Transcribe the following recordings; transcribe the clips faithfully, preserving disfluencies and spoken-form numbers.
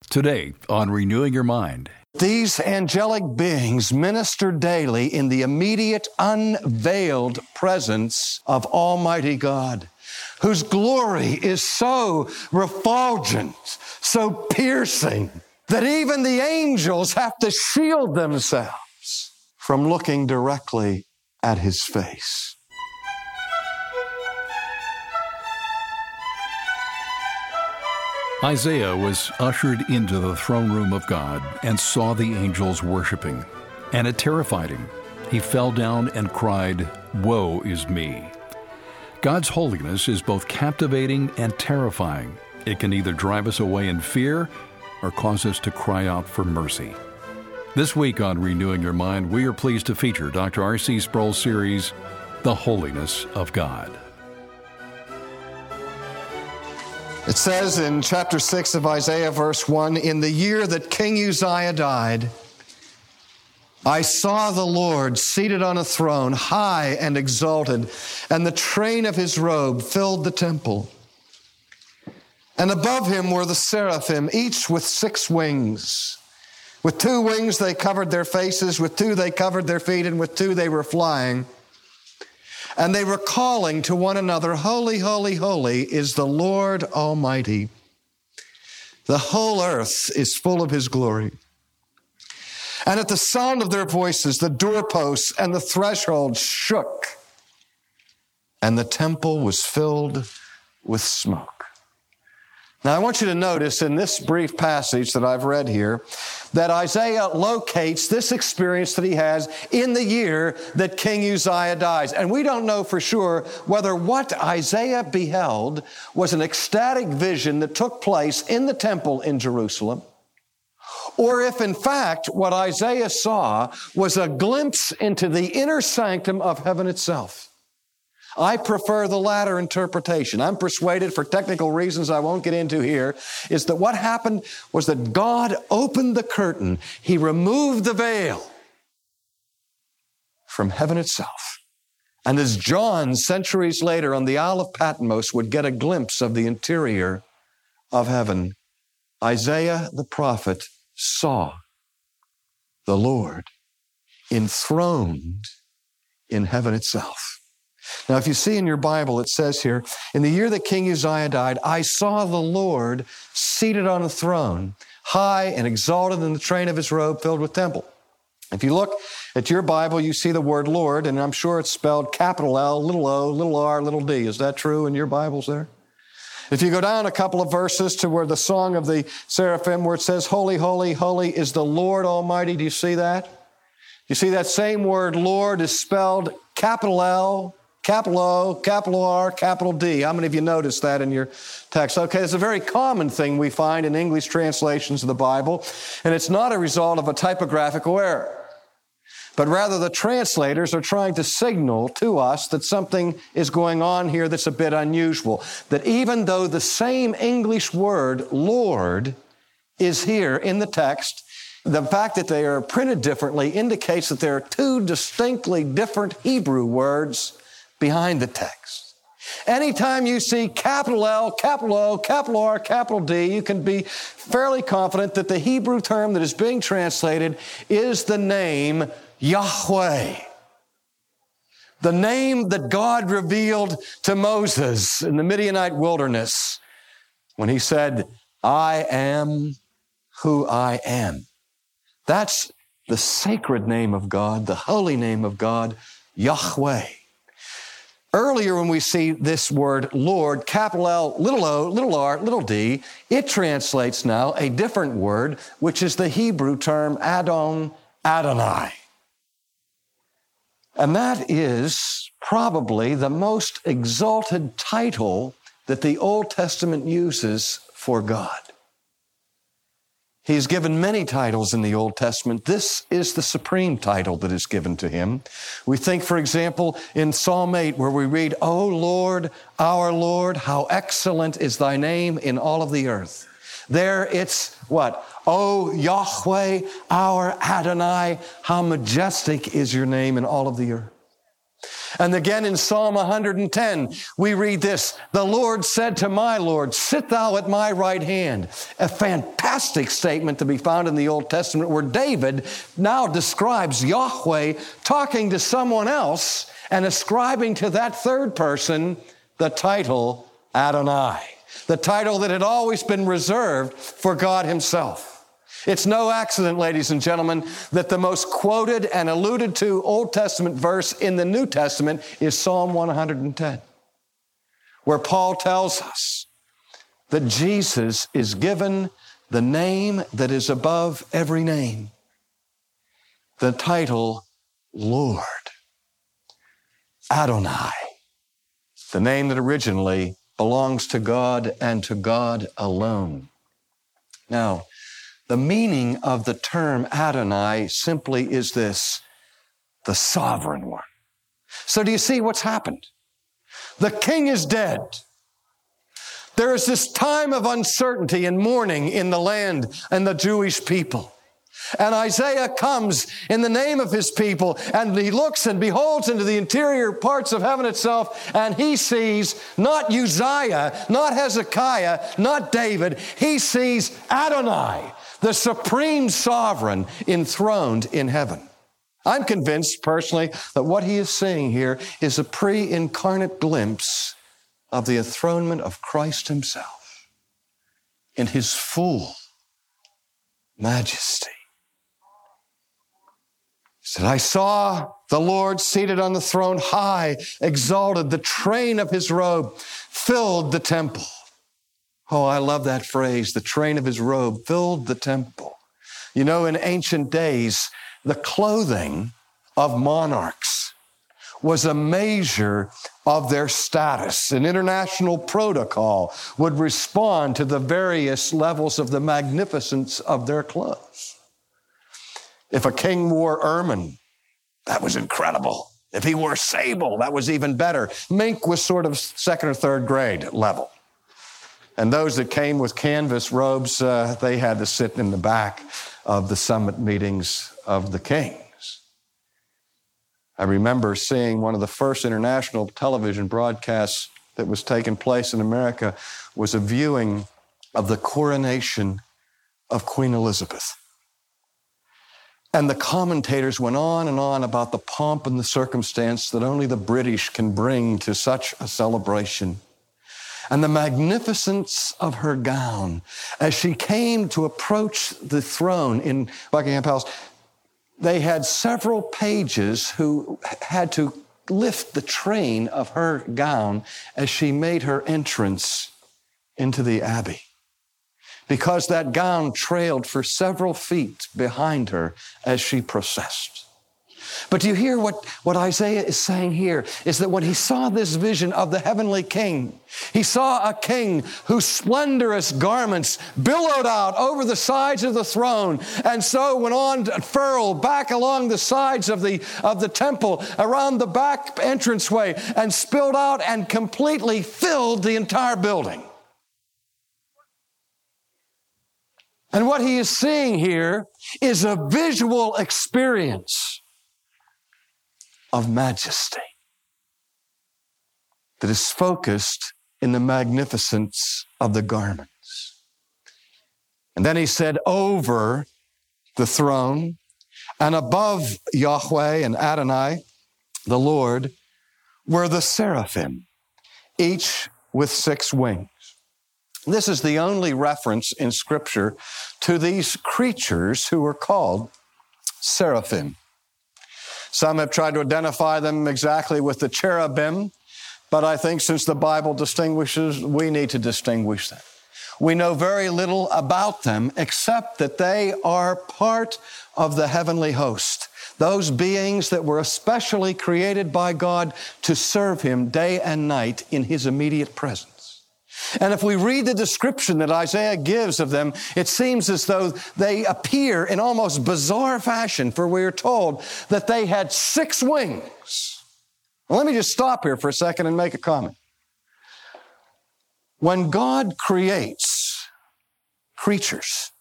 Today on Renewing Your Mind. These angelic beings minister daily in the immediate, unveiled presence of Almighty God, whose glory is so refulgent, so piercing, that even the angels have to shield themselves from looking directly at His face. Isaiah was ushered into the throne room of God and saw the angels worshiping, and it terrified him. He fell down and cried, "Woe is me!" God's holiness is both captivating and terrifying. It can either drive us away in fear or cause us to cry out for mercy. This week on Renewing Your Mind, we are pleased to feature Doctor R C Sproul's series, The Holiness of God. It says in chapter six of Isaiah, verse one, "In the year that King Uzziah died, I saw the Lord seated on a throne, high and exalted, and the train of His robe filled the temple. And above Him were the seraphim, each with six wings. With two wings they covered their faces, with two they covered their feet, and with two they were flying. And they were calling to one another, 'Holy, holy, holy is the Lord Almighty. The whole earth is full of His glory.' And at the sound of their voices, the doorposts and the threshold shook, and the temple was filled with smoke." Now, I want you to notice in this brief passage that I've read here that Isaiah locates this experience that he has in the year that King Uzziah dies. And we don't know for sure whether what Isaiah beheld was an ecstatic vision that took place in the temple in Jerusalem, or if in fact what Isaiah saw was a glimpse into the inner sanctum of heaven itself. I prefer the latter interpretation. I'm persuaded, for technical reasons I won't get into here, is that what happened was that God opened the curtain. He removed the veil from heaven itself. And as John, centuries later on the Isle of Patmos, would get a glimpse of the interior of heaven, Isaiah the prophet saw the Lord enthroned in heaven itself. Now, if you see in your Bible, it says here, "In the year that King Uzziah died, I saw the Lord seated on a throne, high and exalted, in the train of His robe filled with temple." If you look at your Bible, you see the word Lord, and I'm sure it's spelled capital L, little o, little r, little d. Is that true in your Bibles there? If you go down a couple of verses to where the song of the seraphim, where it says, "Holy, holy, holy is the Lord Almighty," do you see that? You see that same word Lord is spelled capital L, capital O, capital R, capital D. How many of you noticed that in your text? Okay, it's a very common thing we find in English translations of the Bible, and it's not a result of a typographical error, but rather the translators are trying to signal to us that something is going on here that's a bit unusual, that even though the same English word, Lord, is here in the text, the fact that they are printed differently indicates that there are two distinctly different Hebrew words behind the text. Anytime you see capital L, capital O, capital R, capital D, you can be fairly confident that the Hebrew term that is being translated is the name Yahweh. The name that God revealed to Moses in the Midianite wilderness when He said, "I am who I am." That's the sacred name of God, the holy name of God, Yahweh. Earlier, when we see this word Lord, capital L, little o, little r, little d, it translates now a different word, which is the Hebrew term Adon, Adonai. And that is probably the most exalted title that the Old Testament uses for God. He's given many titles in the Old Testament. This is the supreme title that is given to Him. We think, for example, in Psalm eight, where we read, "O Lord, our Lord, how excellent is Thy name in all of the earth." There it's what? "O Yahweh, our Adonai, how majestic is Your name in all of the earth." And again in Psalm one hundred ten, we read this, "The Lord said to my Lord, sit thou at my right hand." A fantastic statement to be found in the Old Testament where David now describes Yahweh talking to someone else and ascribing to that third person the title Adonai, the title that had always been reserved for God himself. It's no accident, ladies and gentlemen, that the most quoted and alluded to Old Testament verse in the New Testament is Psalm one hundred ten, where Paul tells us that Jesus is given the name that is above every name, the title Lord, Adonai, the name that originally belongs to God and to God alone. Now, the meaning of the term Adonai simply is this, the sovereign one. So do you see what's happened? The king is dead. There is this time of uncertainty and mourning in the land and the Jewish people. And Isaiah comes in the name of his people, and he looks and beholds into the interior parts of heaven itself, and he sees not Uzziah, not Hezekiah, not David. He sees Adonai, the supreme sovereign enthroned in heaven. I'm convinced personally that what he is seeing here is a pre-incarnate glimpse of the enthronement of Christ himself in his full majesty. He said, "I saw the Lord seated on the throne, high, exalted. The train of his robe filled the temple." Oh, I love that phrase. The train of his robe filled the temple. You know, in ancient days, the clothing of monarchs was a measure of their status. An international protocol would respond to the various levels of the magnificence of their clothes. If a king wore ermine, that was incredible. If he wore sable, that was even better. Mink was sort of second or third grade level. And those that came with canvas robes, uh, they had to sit in the back of the summit meetings of the kings. I remember seeing one of the first international television broadcasts that was taking place in America was a viewing of the coronation of Queen Elizabeth. And the commentators went on and on about the pomp and the circumstance that only the British can bring to such a celebration. And the magnificence of her gown as she came to approach the throne in Buckingham Palace. They had several pages who had to lift the train of her gown as she made her entrance into the Abbey, because that gown trailed for several feet behind her as she processed. But do you hear what, what Isaiah is saying here? Is that when he saw this vision of the heavenly king, he saw a king whose splendorous garments billowed out over the sides of the throne, and so went on to furl back along the sides of the, of the temple, around the back entranceway, and spilled out and completely filled the entire building. And what he is seeing here is a visual experience of majesty that is focused in the magnificence of the garments. And then he said, over the throne and above Yahweh and Adonai, the Lord, were the seraphim, each with six wings. This is the only reference in Scripture to these creatures who are called seraphim. Some have tried to identify them exactly with the cherubim, but I think since the Bible distinguishes, we need to distinguish them. We know very little about them except that they are part of the heavenly host, those beings that were especially created by God to serve Him day and night in His immediate presence. And if we read the description that Isaiah gives of them, it seems as though they appear in almost bizarre fashion, for we are told that they had six wings. Well, let me just stop here for a second and make a comment. When God creates creatures,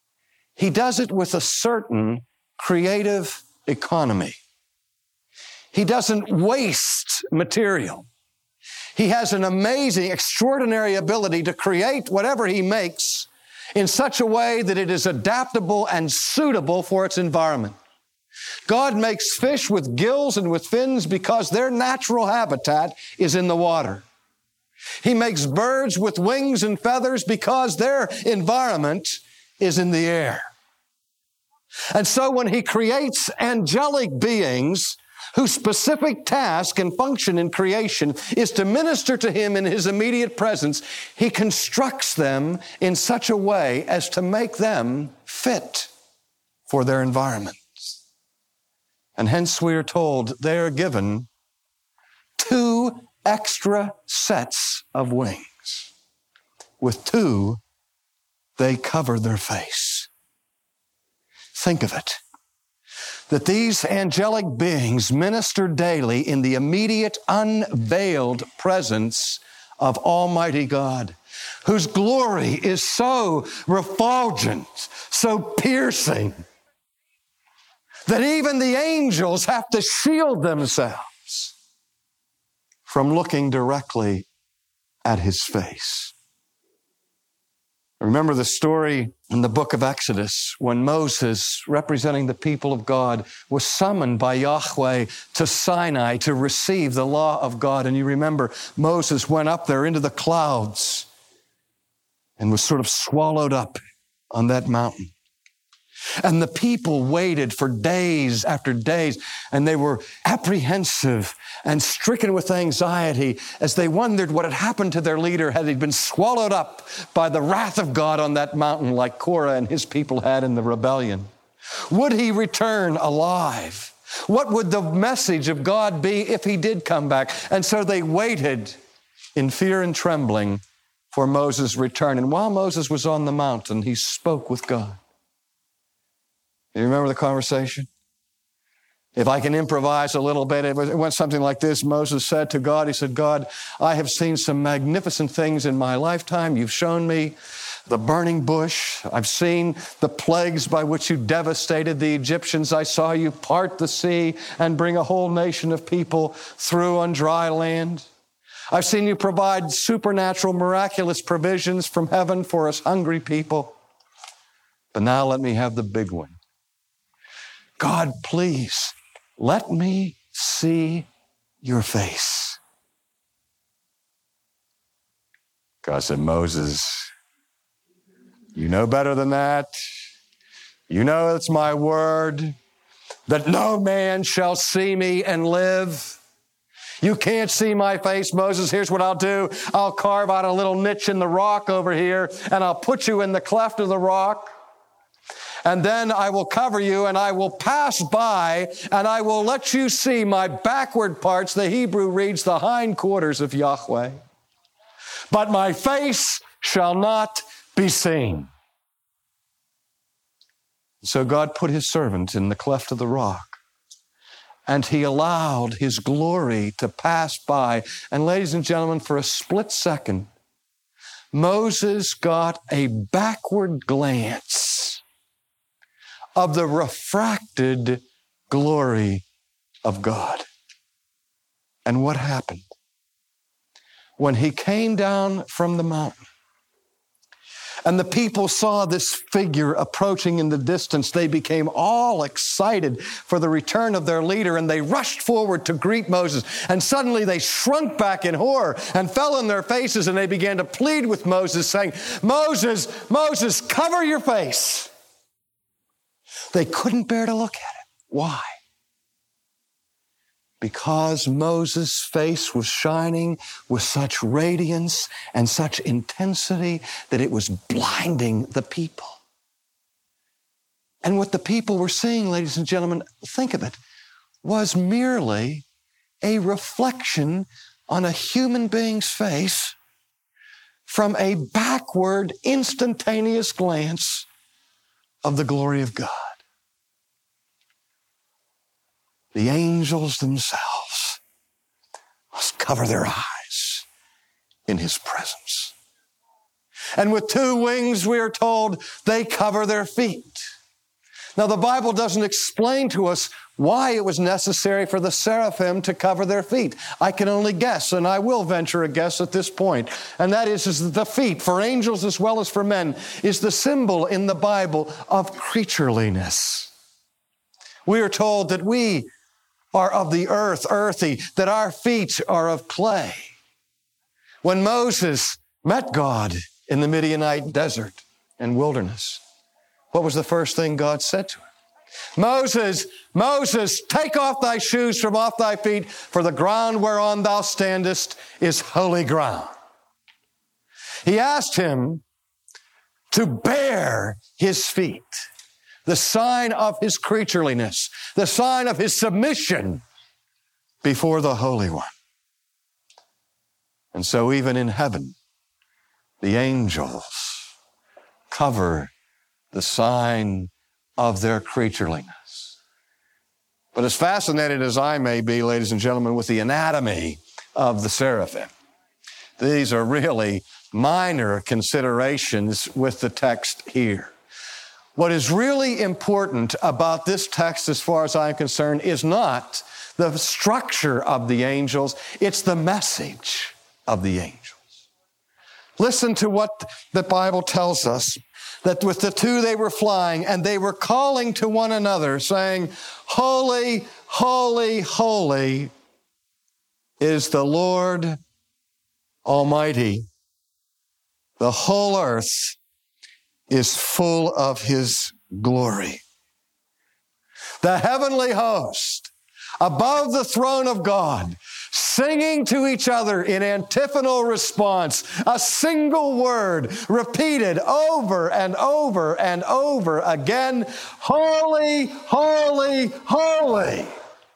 He does it with a certain creative economy. He doesn't waste material. He has an amazing, extraordinary ability to create whatever He makes in such a way that it is adaptable and suitable for its environment. God makes fish with gills and with fins because their natural habitat is in the water. He makes birds with wings and feathers because their environment is in the air. And so when He creates angelic beings whose specific task and function in creation is to minister to Him in His immediate presence, He constructs them in such a way as to make them fit for their environment. And hence we are told they are given two extra sets of wings. With two, they cover their face. Think of it. That these angelic beings minister daily in the immediate, unveiled presence of Almighty God, whose glory is so refulgent, so piercing, that even the angels have to shield themselves from looking directly at His face. Remember the story in the book of Exodus when Moses, representing the people of God, was summoned by Yahweh to Sinai to receive the law of God. And you remember Moses went up there into the clouds and was sort of swallowed up on that mountain. And the people waited for days after days, and they were apprehensive and stricken with anxiety as they wondered what had happened to their leader. Had he been swallowed up by the wrath of God on that mountain like Korah and his people had in the rebellion? Would he return alive? What would the message of God be if he did come back? And so they waited in fear and trembling for Moses' return. And while Moses was on the mountain, he spoke with God. You remember the conversation? If I can improvise a little bit, it went something like this. Moses said to God, he said, God, I have seen some magnificent things in my lifetime. You've shown me the burning bush. I've seen the plagues by which you devastated the Egyptians. I saw you part the sea and bring a whole nation of people through on dry land. I've seen you provide supernatural, miraculous provisions from heaven for us hungry people. But now let me have the big one. God, please, let me see your face. God said, Moses, you know better than that. You know it's my word, that no man shall see me and live. You can't see my face, Moses. Here's what I'll do. I'll carve out a little niche in the rock over here, and I'll put you in the cleft of the rock. And then I will cover you, and I will pass by, and I will let you see my backward parts. The Hebrew reads the hindquarters of Yahweh. But my face shall not be seen. So God put His servant in the cleft of the rock, and He allowed His glory to pass by. And ladies and gentlemen, for a split second, Moses got a backward glance of the refracted glory of God. And what happened? When he came down from the mountain and the people saw this figure approaching in the distance, they became all excited for the return of their leader, and they rushed forward to greet Moses. And suddenly they shrunk back in horror and fell on their faces, and they began to plead with Moses, saying, Moses, Moses, cover your face. They couldn't bear to look at it. Why? Because Moses' face was shining with such radiance and such intensity that it was blinding the people. And what the people were seeing, ladies and gentlemen, think of it, was merely a reflection on a human being's face from a backward, instantaneous glance of the glory of God. The angels themselves must cover their eyes in His presence. And with two wings, we are told, they cover their feet. Now, the Bible doesn't explain to us why it was necessary for the seraphim to cover their feet. I can only guess, and I will venture a guess at this point. And that is, is that the feet, for angels as well as for men, is the symbol in the Bible of creatureliness. We are told that we are of the earth, earthy, that our feet are of clay. When Moses met God in the Midianite desert and wilderness, what was the first thing God said to him? Moses, Moses, take off thy shoes from off thy feet, for the ground whereon thou standest is holy ground. He asked him to bare his feet, the sign of his creatureliness, the sign of his submission before the Holy One. And so even in heaven, the angels cover the sign of their creatureliness. But as fascinated as I may be, ladies and gentlemen, with the anatomy of the seraphim, these are really minor considerations with the text here. What is really important about this text, as far as I'm concerned, is not the structure of the angels, it's the message of the angels. Listen to what the Bible tells us, that with the two they were flying, and they were calling to one another, saying, Holy, holy, holy is the Lord Almighty. The whole earth is full of His glory. The heavenly host above the throne of God, singing to each other in antiphonal response, a single word repeated over and over and over again, holy, holy, holy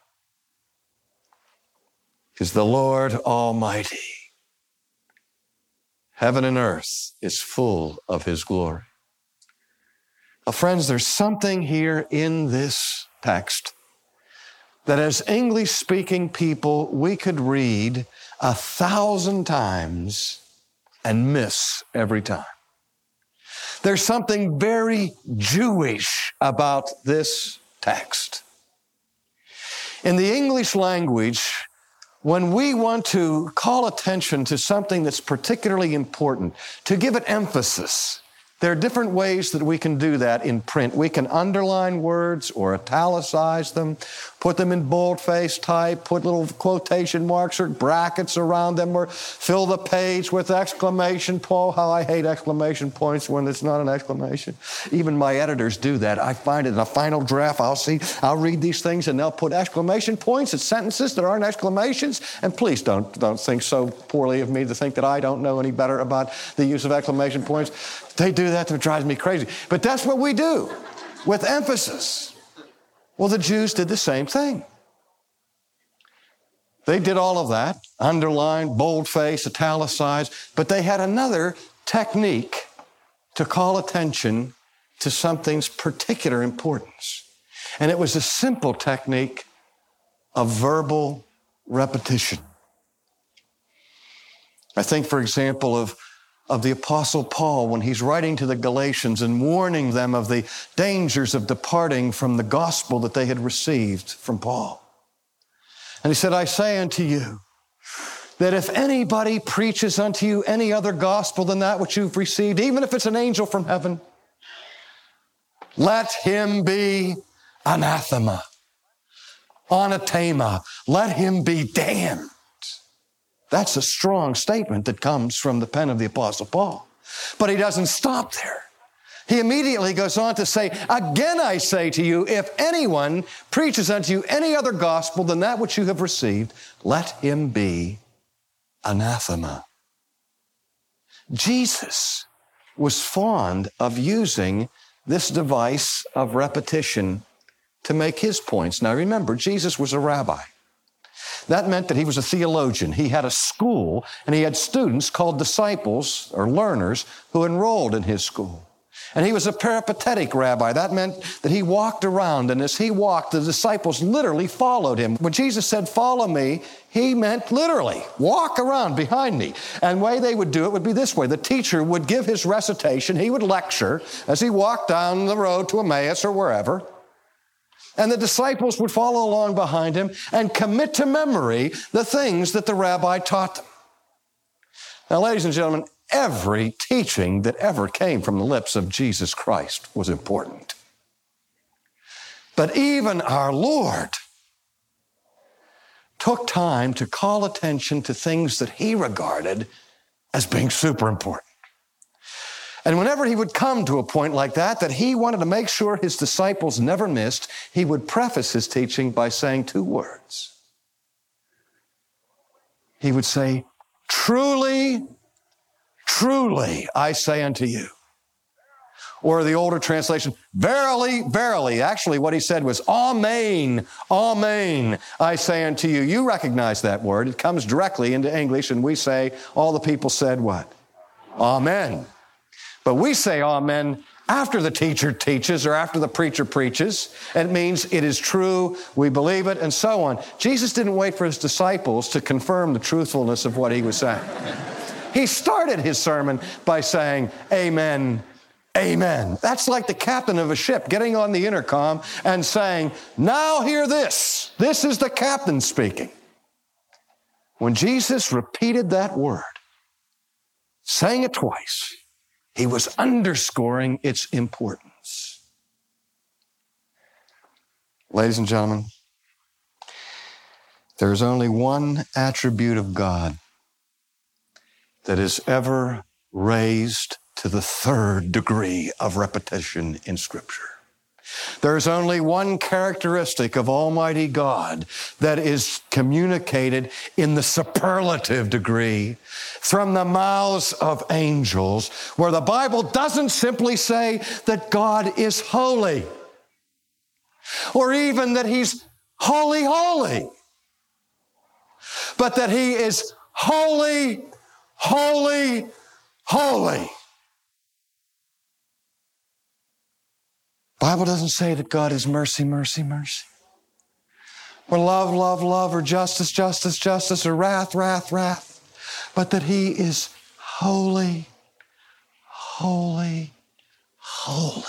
is the Lord Almighty. Heaven and earth is full of His glory. Now, friends, there's something here in this text that as English-speaking people, we could read a thousand times and miss every time. There's something very Jewish about this text. In the English language, when we want to call attention to something that's particularly important, to give it emphasis, there are different ways that we can do that in print. We can underline words or italicize them, put them in boldface type, put little quotation marks or brackets around them, or fill the page with exclamation point. How I hate exclamation points when it's not an exclamation. Even my editors do that. I find it in a final draft. I'll see, I'll read these things and they'll put exclamation points at sentences that aren't exclamations. And please don't, don't think so poorly of me to think that I don't know any better about the use of exclamation points. They do that, that drives me crazy. But that's what we do with emphasis. Well, the Jews did the same thing. They did all of that, underline, boldface, italicize, but they had another technique to call attention to something's particular importance. And it was a simple technique of verbal repetition. I think, for example, of of the Apostle Paul when he's writing to the Galatians and warning them of the dangers of departing from the gospel that they had received from Paul. And he said, I say unto you that if anybody preaches unto you any other gospel than that which you've received, even if it's an angel from heaven, let him be anathema, anathema, let him be damned. That's a strong statement that comes from the pen of the Apostle Paul. But he doesn't stop there. He immediately goes on to say, again I say to you, if anyone preaches unto you any other gospel than that which you have received, let him be anathema. Jesus was fond of using this device of repetition to make his points. Now remember, Jesus was a rabbi. That meant that he was a theologian. He had a school, and he had students called disciples or learners who enrolled in his school. And he was a peripatetic rabbi. That meant that he walked around, and as he walked, the disciples literally followed him. When Jesus said, follow me, he meant literally, walk around behind me. And the way they would do it would be this way. The teacher would give his recitation. He would lecture as he walked down the road to Emmaus or wherever. And the disciples would follow along behind him and commit to memory the things that the rabbi taught them. Now, ladies and gentlemen, every teaching that ever came from the lips of Jesus Christ was important. But even our Lord took time to call attention to things that he regarded as being super important. And whenever he would come to a point like that, that he wanted to make sure his disciples never missed, he would preface his teaching by saying two words. He would say, "Truly, truly, I say unto you." Or the older translation, "Verily, verily." Actually, what he said was, "Amen, amen, I say unto you." You recognize that word. It comes directly into English, and we say, all the people said what? Amen. But we say amen after the teacher teaches or after the preacher preaches. And it means it is true, we believe it, and so on. Jesus didn't wait for his disciples to confirm the truthfulness of what he was saying. He started his sermon by saying, "Amen, amen." That's like the captain of a ship getting on the intercom and saying, "Now hear this. This is the captain speaking." When Jesus repeated that word, saying it twice, he was underscoring its importance. Ladies and gentlemen, there is only one attribute of God that is ever raised to the third degree of repetition in Scripture. There's only one characteristic of Almighty God that is communicated in the superlative degree from the mouths of angels, where the Bible doesn't simply say that God is holy, or even that he's holy, holy, but that he is holy, holy, holy. Bible doesn't say that God is mercy, mercy, mercy, or love, love, love, or justice, justice, justice, or wrath, wrath, wrath, but that he is holy, holy, holy.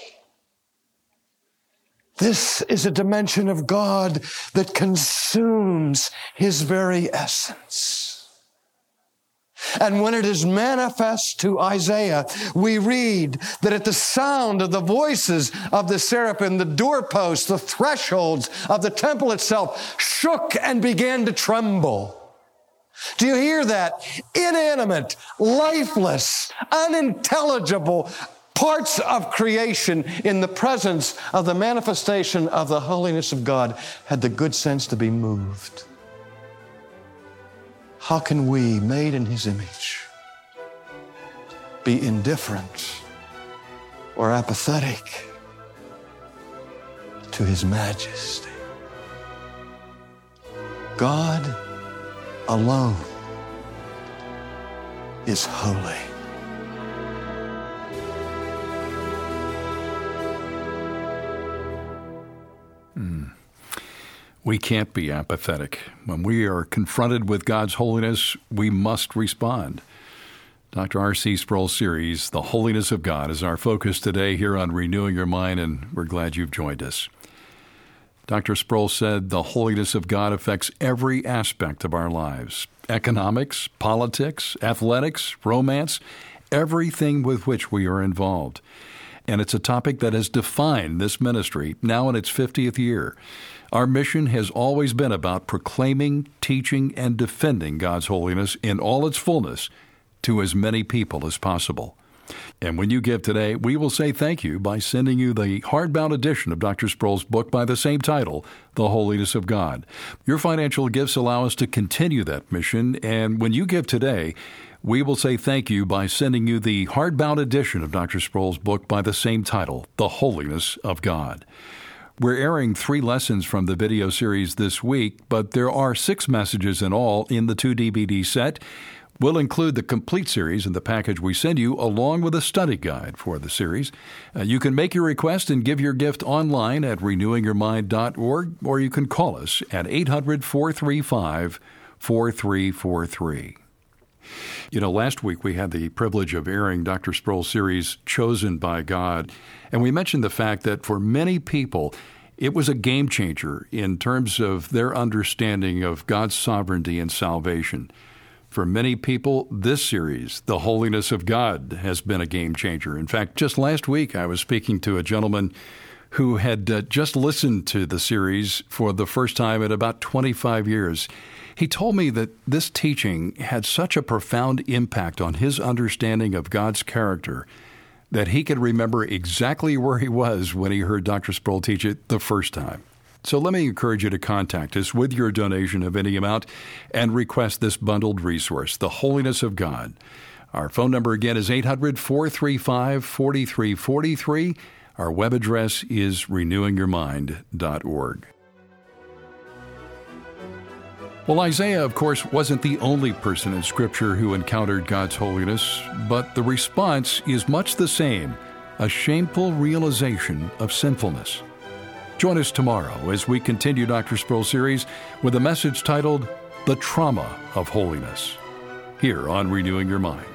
This is a dimension of God that consumes his very essence. And when it is manifest to Isaiah, we read that at the sound of the voices of the seraphim, the doorposts, the thresholds of the temple itself shook and began to tremble. Do you hear that? Inanimate, lifeless, unintelligible parts of creation in the presence of the manifestation of the holiness of God had the good sense to be moved. How can we, made in his image, be indifferent or apathetic to his majesty? God alone is holy. Hmm. We can't be apathetic. When we are confronted with God's holiness, we must respond. Doctor R C Sproul's series, The Holiness of God, is our focus today here on Renewing Your Mind, and we're glad you've joined us. Doctor Sproul said the holiness of God affects every aspect of our lives: economics, politics, athletics, romance, everything with which we are involved. And it's a topic that has defined this ministry now in its fiftieth year. Our mission has always been about proclaiming, teaching, and defending God's holiness in all its fullness to as many people as possible. And when you give today, we will say thank you by sending you the hardbound edition of Doctor Sproul's book by the same title, The Holiness of God. Your financial gifts allow us to continue that mission, and when you give today, we will say thank you by sending you the hardbound edition of Doctor Sproul's book by the same title, The Holiness of God. We're airing three lessons from the video series this week, but there are six messages in all in the two D V D set. We'll include the complete series in the package we send you, along with a study guide for the series. Uh, you can make your request and give your gift online at renewing your mind dot org, or you can call us at eight hundred, four three five, four three four three. You know, last week we had the privilege of airing Doctor Sproul's series, Chosen by God, and we mentioned the fact that for many people, It was a game changer in terms of their understanding of God's sovereignty and salvation. For many people, this series, The Holiness of God, has been a game changer. In fact, just last week, I was speaking to a gentleman who had uh, just listened to the series for the first time in about twenty-five years. He told me that this teaching had such a profound impact on his understanding of God's character that he could remember exactly where he was when he heard Doctor Sproul teach it the first time. So let me encourage you to contact us with your donation of any amount and request this bundled resource, The Holiness of God. Our phone number again is eight hundred, four three five, four three four three. Our web address is renewing your mind dot org. Well, Isaiah, of course, wasn't the only person in Scripture who encountered God's holiness, but the response is much the same, a shameful realization of sinfulness. Join us tomorrow as we continue Doctor Sproul's series with a message titled, The Trauma of Holiness, here on Renewing Your Mind.